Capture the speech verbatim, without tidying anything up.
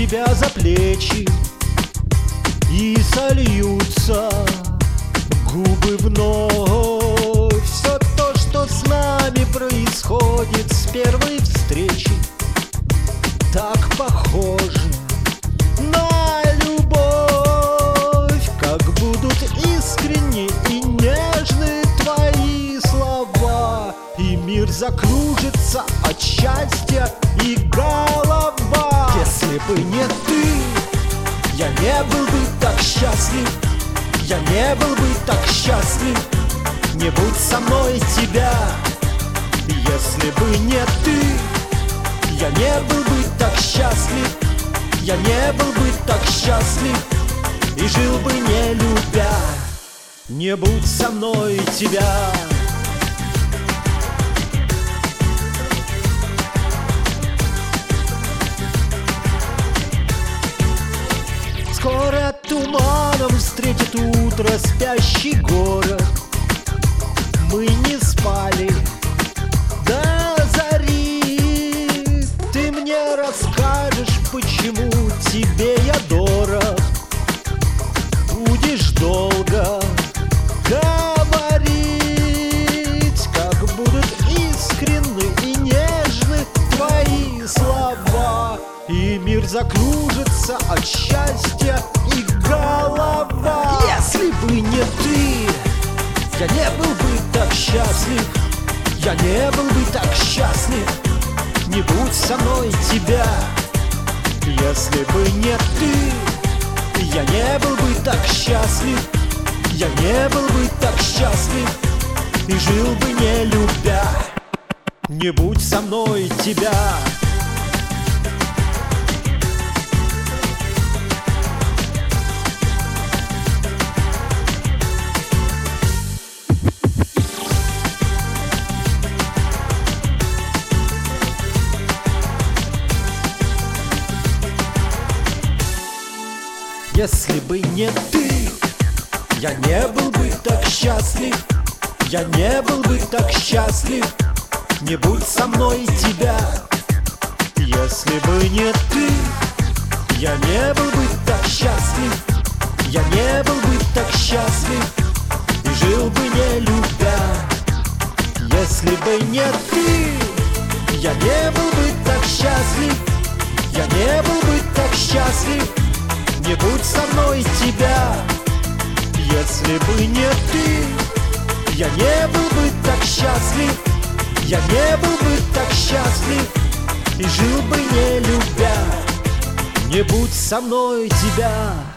тебя за плечи, и сольются губы вновь. Все то, что с нами происходит с первой встречи, так похоже на любовь. Как будут искренни и нежны твои слова, и мир закружится от счастья и голова. Если бы не ты, я не был бы так счастлив, я не был бы так счастлив. Не будь со мной тебя, если бы не ты, я не был бы так счастлив, я не был бы так счастлив, и жил бы не любя. Не будь со мной тебя. Скоро туманом встретит утро спящий город. Мы не спали до зари. Ты мне расскажешь, почему тебе я дорог. Будешь долго говорить, как будут искренны и нежны твои слова, и мир закружится от счастья и голова. Если бы не ты, я не был бы так счастлив, я не был бы так счастлив. Не будь со мной тебя, если бы не ты, я не был бы так счастлив, я не был бы так счастлив, и жил бы не любя. Не будь со мной тебя. Если бы не ты, я не был бы так счастлив, я не был бы так счастлив. Не будь со мной тебя. Если бы не ты, я не был бы так счастлив, я не был бы так счастлив, и жил бы не любя. Если бы не ты, я не был бы так счастлив, я не был бы так счастлив. Не будь со мной тебя. Если бы не ты, я не был бы так счастлив, я не был бы так счастлив, и жил бы не любя. Не будь со мной тебя.